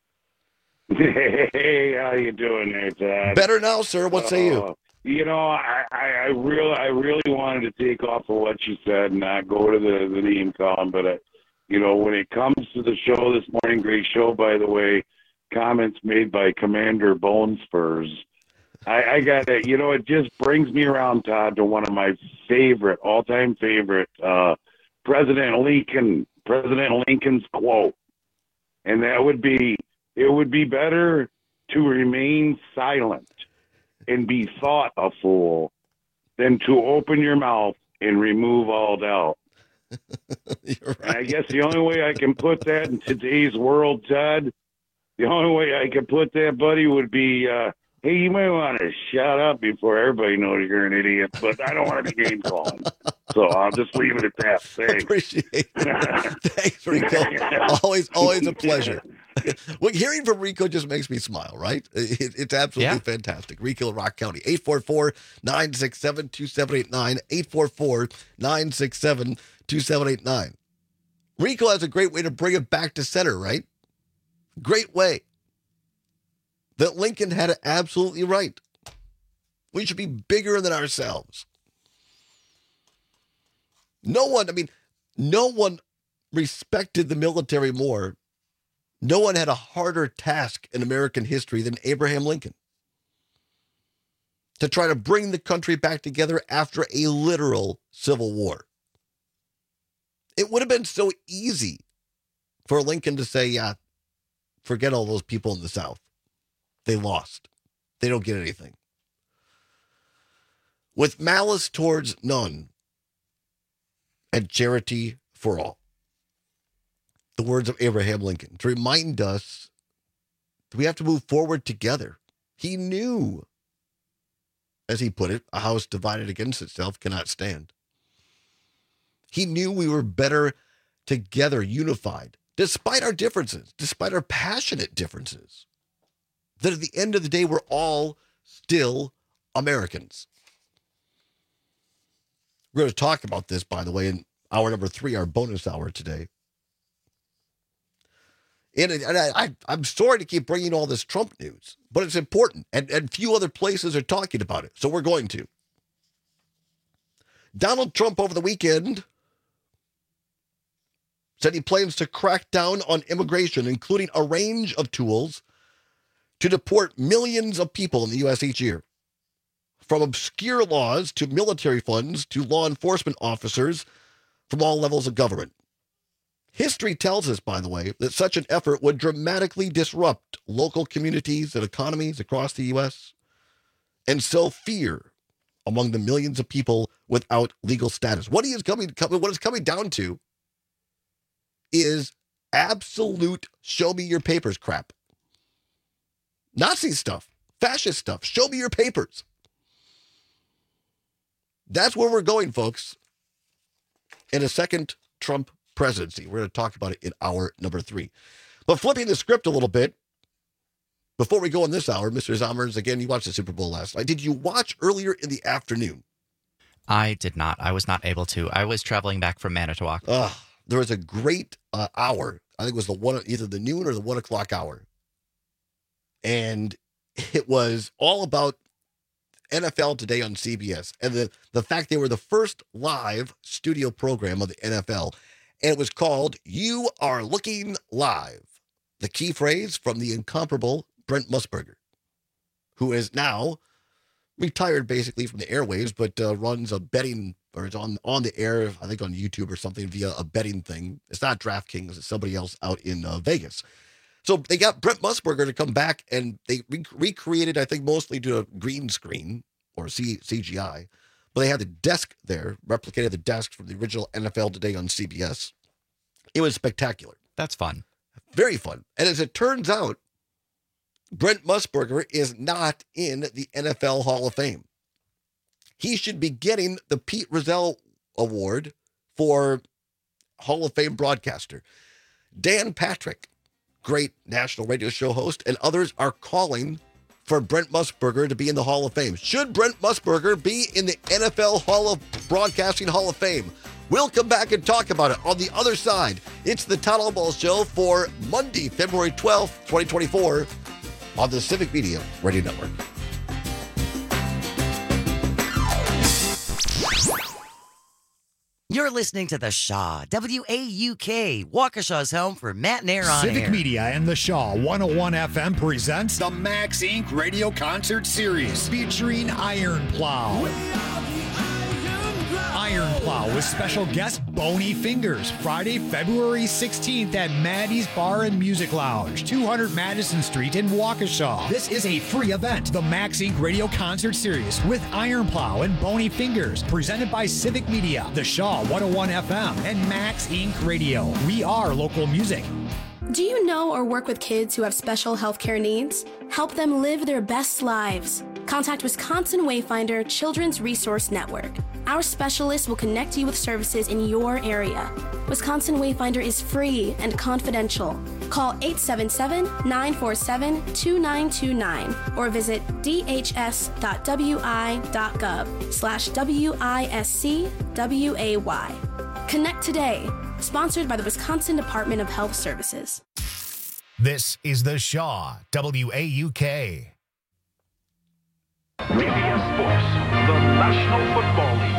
Hey, how you doing there, Todd? Better now, sir. What say you? I really wanted to take off of what you said and not go to the name column, but when it comes to the show this morning, great show, by the way, comments made by Commander Bone Spurs. I got it. It just brings me around, Todd, to one of my all-time favorite, President Lincoln President Lincoln's quote, and that would be, it would be better to remain silent and be thought a fool than to open your mouth and remove all doubt. You're right. And I guess the only way I can put that in today's world, Ted, the only way I can put that, buddy, would be, hey, you might want to shut up before everybody knows you're an idiot, but I don't want to be game calling. So I'll just leave it at that. Thanks. Appreciate it. Thanks, Rico. Always a pleasure. Well, hearing from Rico just makes me smile, right? It's absolutely fantastic. Rico, Rock County, 844-967-2789, 844-967-2789. Rico has a great way to bring it back to center, right? Great way. That Lincoln had it absolutely right. We should be bigger than ourselves. No one respected the military more. No one had a harder task in American history than Abraham Lincoln. To try to bring the country back together after a literal civil war. It would have been so easy for Lincoln to say, yeah, forget all those people in the South. They lost. They don't get anything. With malice towards none and charity for all. The words of Abraham Lincoln to remind us that we have to move forward together. He knew, as he put it, a house divided against itself cannot stand. He knew we were better together, unified, despite our differences, despite our passionate differences. That at the end of the day, we're all still Americans. We're going to talk about this, by the way, in hour number 3, our bonus hour today. And I'm sorry to keep bringing all this Trump news, but it's important, and few other places are talking about it, so we're going to. Donald Trump over the weekend said he plans to crack down on immigration, including a range of tools to deport millions of people in the U.S. each year. From obscure laws to military funds to law enforcement officers from all levels of government. History tells us, by the way, that such an effort would dramatically disrupt local communities and economies across the U.S. and sow fear among the millions of people without legal status. What it's coming down to is absolute show me your papers crap. Nazi stuff, fascist stuff. Show me your papers. That's where we're going, folks. In a second Trump presidency. We're going to talk about it in hour number 3. But flipping the script a little bit, before we go in this hour, Mr. Zommers, again, you watched the Super Bowl last night. Did you watch earlier in the afternoon? I did not. I was not able to. I was traveling back from Manitowoc. There was a great hour. I think it was either the noon or the 1 o'clock hour. And it was all about NFL Today on CBS. And the fact they were the first live studio program of the NFL. And it was called You Are Looking Live. The key phrase from the incomparable Brent Musburger, who is now retired basically from the airwaves, but runs a betting, or is on the air, I think on YouTube or something via a betting thing. It's not DraftKings, it's somebody else out in Vegas. So they got Brent Musburger to come back, and they recreated, I think, mostly to a green screen or CGI. But they had the desk there, replicated the desk from the original NFL Today on CBS. It was spectacular. That's fun. Very fun. And as it turns out, Brent Musburger is not in the NFL Hall of Fame. He should be getting the Pete Rozelle Award for Hall of Fame broadcaster. Dan Patrick, great national radio show host, and others are calling for Brent Musburger to be in the Hall of Fame. Should Brent Musburger be in the NFL Broadcasting Hall of Fame? We'll come back and talk about it on the other side. It's the Todd Albaugh Show for Monday, February 12th, 2024 on the Civic Media Radio Network. You're listening to The Shaw, WAUK, Waukesha's home for Matt and Aaron on Civic air. Media and The Shaw 101 FM presents the Max Inc. Radio Concert Series featuring Iron Plow. Iron Plow with special guest Boney Fingers, Friday, February 16th at Maddie's Bar and Music Lounge, 200 Madison Street in Waukesha. This is a free event. The Max Inc. Radio Concert Series with Iron Plow and Boney Fingers, presented by Civic Media, the Shaw 101 FM, and Max Inc. Radio. We are local music. Do you know or work with kids who have special healthcare needs? Help them live their best lives. Contact Wisconsin Wayfinder Children's Resource Network. Our specialists will connect you with services in your area. Wisconsin Wayfinder is free and confidential. Call 877-947-2929 or visit dhs.wi.gov/WISCWAY. Connect today. Sponsored by the Wisconsin Department of Health Services. This is the Shaw WAUK. CBS Sports, the National Football League.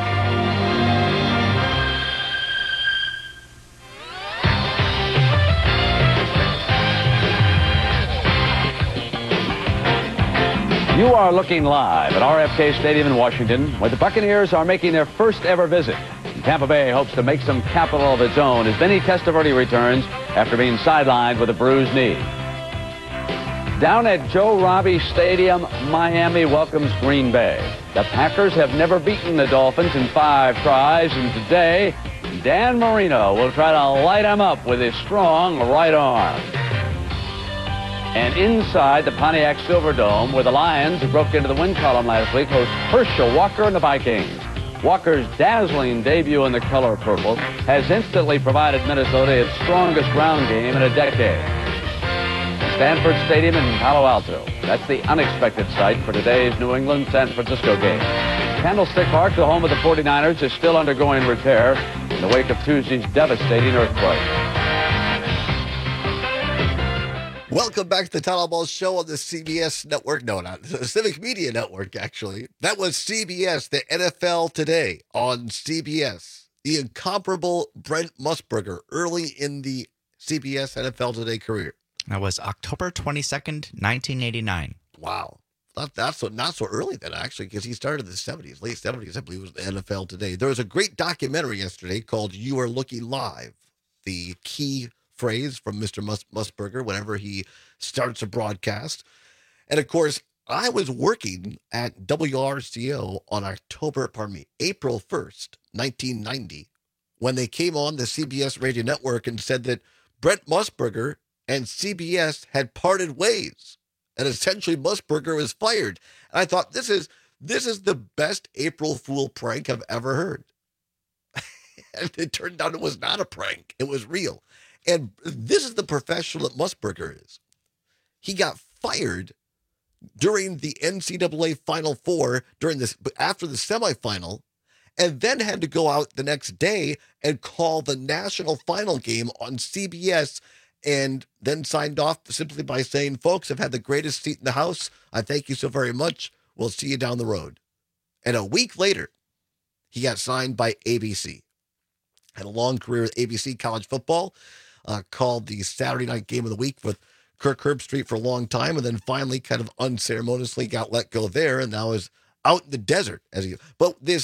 You are looking live at RFK Stadium in Washington, where the Buccaneers are making their first ever visit. Tampa Bay hopes to make some capital of its own as Vinny Testaverde returns after being sidelined with a bruised knee. Down at Joe Robbie Stadium, Miami welcomes Green Bay. The Packers have never beaten the Dolphins in 5 tries, and today, Dan Marino will try to light him up with his strong right arm. And inside the Pontiac Silverdome, where the Lions, who broke into the win column last week, host Herschel Walker and the Vikings. Walker's dazzling debut in the color purple has instantly provided Minnesota its strongest ground game in a decade. Stanford Stadium in Palo Alto. That's the unexpected site for today's New England-San Francisco game. Candlestick Park, the home of the 49ers, is still undergoing repair in the wake of Tuesday's devastating earthquake. Welcome back to the Town Hall Ball Show on the CBS network. No, not the Civic Media Network, actually. That was CBS, the NFL Today on CBS. The incomparable Brent Musburger early in the CBS NFL Today career. That was October 22nd, 1989. Wow. Not so early then, actually, because he started in the 70s, late 70s, I believe, was the NFL Today. There was a great documentary yesterday called You Are Looking Live. The key phrase from Mr. Musburger whenever he starts a broadcast. And of course, I was working at WRCO on April 1st, 1990, when they came on the CBS radio network and said that Brent Musburger and CBS had parted ways, and essentially Musburger was fired. And I thought, this is the best April Fool prank I've ever heard. And it turned out it was not a prank. It was real. And this is the professional that Musburger is. He got fired during the NCAA Final Four after the semifinal, and then had to go out the next day and call the national final game on CBS, and then signed off simply by saying, folks, I've had the greatest seat in the house. I thank you so very much. We'll see you down the road. And a week later, he got signed by ABC. Had a long career with ABC College Football, called the Saturday night game of the week with Kirk Herbstreit for a long time, and then finally kind of unceremoniously got let go there, and now is out in the desert. But this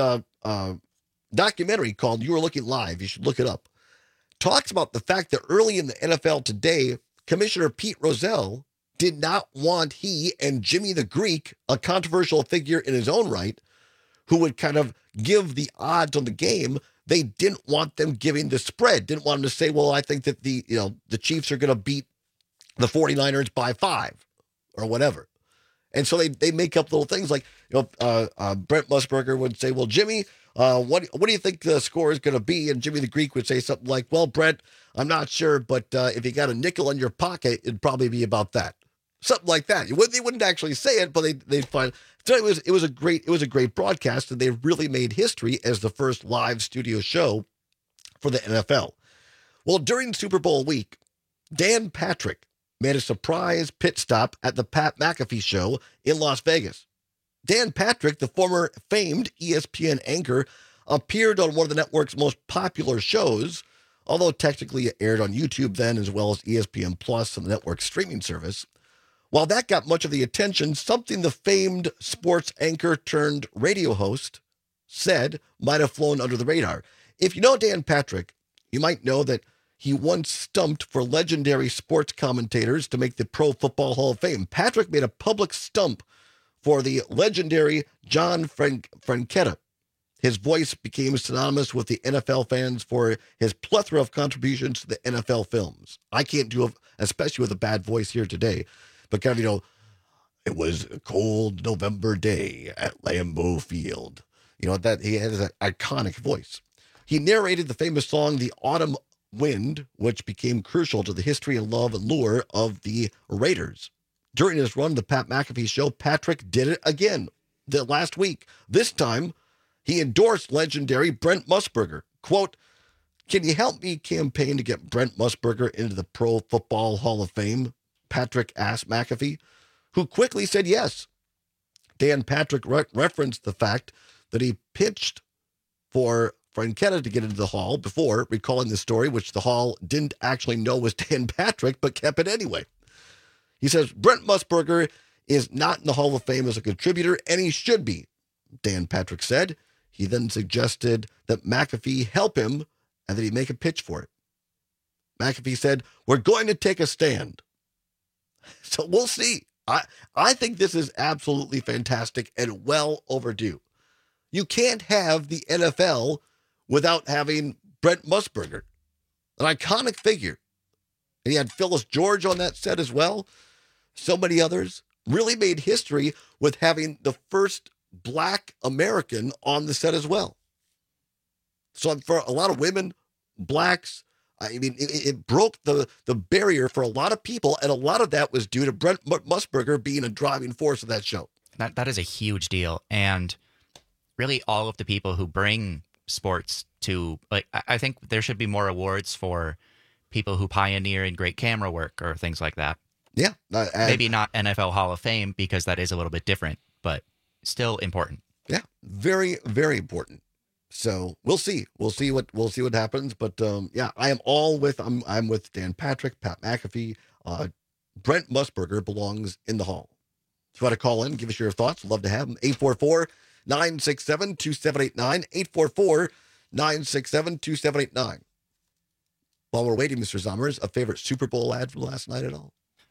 documentary called You Are Looking Live, you should look it up, talks about the fact that early in the NFL Today, Commissioner Pete Rozelle did not want he and Jimmy the Greek, a controversial figure in his own right, who would kind of give the odds on the game. They didn't want them giving the spread. Didn't want them to say, well, I think that the Chiefs are going to beat the 49ers by 5 or whatever. And so they make up little things like, Brent Musburger would say, well, Jimmy, what do you think the score is going to be? And Jimmy the Greek would say something like, well, Brent, I'm not sure, but if you got a nickel in your pocket, it'd probably be about that. Something like that. They wouldn't actually say it, but they'd find. So it was a great broadcast, and they really made history as the first live studio show for the NFL. Well, during Super Bowl week, Dan Patrick made a surprise pit stop at the Pat McAfee show in Las Vegas. Dan Patrick, the former famed ESPN anchor, appeared on one of the network's most popular shows, although technically it aired on YouTube then as well as ESPN Plus and the network's streaming service. While that got much of the attention, something the famed sports anchor turned radio host said might have flown under the radar. If you know Dan Patrick, you might know that he once stumped for legendary sports commentators to make the Pro Football Hall of Fame. Patrick made a public stump for the legendary John Francetta. His voice became synonymous with the NFL fans for his plethora of contributions to the NFL films. I can't do it, especially with a bad voice here today, but kind of, it was a cold November day at Lambeau Field. That he has an iconic voice. He narrated the famous song, The Autumn Wind, which became crucial to the history and love and lure of the Raiders. During his run, the Pat McAfee Show, Patrick did it again last week. This time, he endorsed legendary Brent Musburger. Quote, "Can you help me campaign to get Brent Musburger into the Pro Football Hall of Fame?" Patrick asked McAfee, who quickly said yes. Dan Patrick referenced the fact that he pitched for Francetta to get into the Hall before, recalling the story, which the Hall didn't actually know was Dan Patrick, but kept it anyway. He says, Brent Musburger is not in the Hall of Fame as a contributor, and he should be, Dan Patrick said. He then suggested that McAfee help him and that he make a pitch for it. McAfee said, "We're going to take a stand." So we'll see. I think this is absolutely fantastic and well overdue. You can't have the NFL without having Brent Musburger, an iconic figure. And he had Phyllis George on that set as well. So many others. Really made history with having the first Black American on the set as well. So for a lot of women, blacks, it broke the barrier for a lot of people, and a lot of that was due to Brent Musburger being a driving force of that show. That is a huge deal. And really all of the people who bring sports to, I think there should be more awards for people who pioneer in great camera work or things like that. Yeah. Maybe not NFL Hall of Fame because that is a little bit different, but still important. Yeah. Very, very important. So we'll see. We'll see what happens. But yeah, I'm with Dan Patrick, Pat McAfee. Brent Musburger belongs in the Hall. If you want to call in, give us your thoughts. Love to have them. 844-967-2789. 844-967-2789. While we're waiting, Mr. Zommers, a favorite Super Bowl ad from last night at all?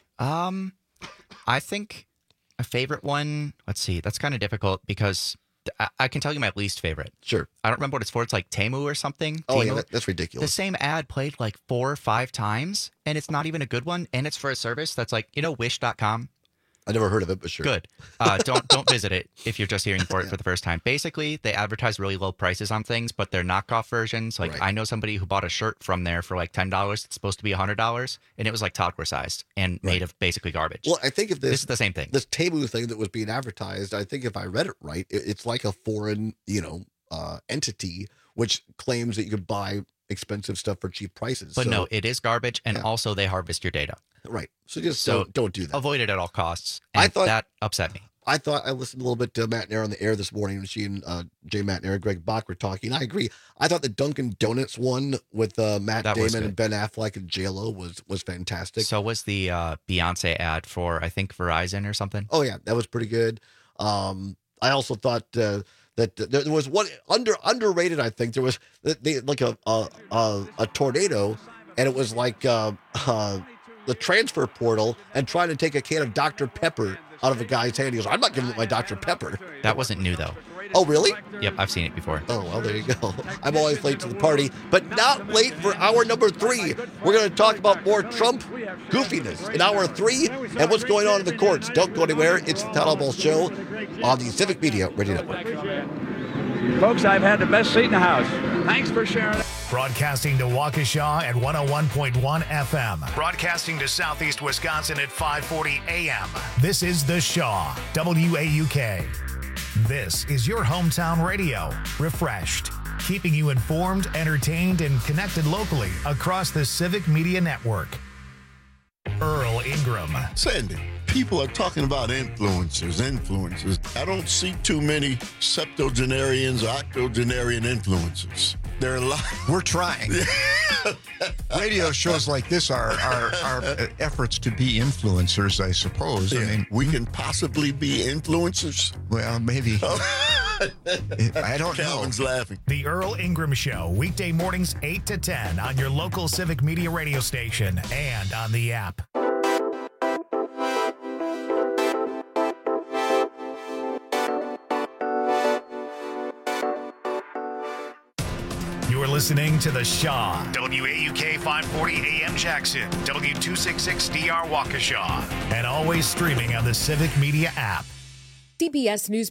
I think a favorite one, let's see, that's kind of difficult because I can tell you my least favorite. Sure. I don't remember what it's for. It's like Temu or something. Oh, Temu. yeah, that's ridiculous. The same ad played like 4 or 5 times, and it's not even a good one, and it's for a service that's like, Wish.com. I never heard of it, but sure. Good. Don't visit it if you're just hearing for it for the first time. Basically, they advertise really low prices on things, but they're knockoff versions. Like I know somebody who bought a shirt from there for like $10. It's supposed to be $100, and it was like toddler sized and made of basically garbage. Well, I think if this is the same thing. This Temu thing that was being advertised, I think if I read it right, it's like a foreign, entity which claims that you could buy expensive stuff for cheap prices. But no, it is garbage, and also they harvest your data. Right. So just don't do that. Avoid it at all costs. And that upset me. I listened a little bit to Matt Nair on the air this morning when she and Jay Matt Nair and Greg Bach were talking. I agree. I thought the Dunkin' Donuts one with Matt Damon and Ben Affleck and J-Lo was fantastic. So was the Beyonce ad for, I think, Verizon or something. Oh, yeah. That was pretty good. I also thought that there was one underrated, I think. There was like a tornado, and it was like the transfer portal and trying to take a can of Dr. Pepper out of a guy's hand. He goes, "I'm not giving up my Dr. Pepper." That wasn't new, though. Oh, really? Yep, I've seen it before. Oh, well, there you go. I'm always late to the party, but not late for hour number 3. We're going to talk about more Trump goofiness in hour 3 and what's going on in the courts. Don't go anywhere. It's the Town Ball Show on the Civic Media Radio Network. Folks, I've had the best seat in the house. Thanks for sharing. Broadcasting to Waukesha at 101.1 FM. Broadcasting to Southeast Wisconsin at 540 AM. This is The Shaw, WAUK. This is your hometown radio, refreshed, keeping you informed, entertained, and connected locally across the Civic Media Network. Earl Ingram. Sandy, people are talking about influencers. I don't see too many septuagenarians or octogenarian influencers. There are a lot. We're trying. Radio shows like this are efforts to be influencers, I suppose. Yeah. I mean, we can possibly be influencers. Well, maybe. I don't know. Calvin's laughing. The Earl Ingram Show, weekday mornings 8 to 10 on your local Civic Media radio station and on the app. You're listening to The Shaw, WAUK 540 AM Jackson, W266DR Waukesha, and always streaming on the Civic Media app. CBS News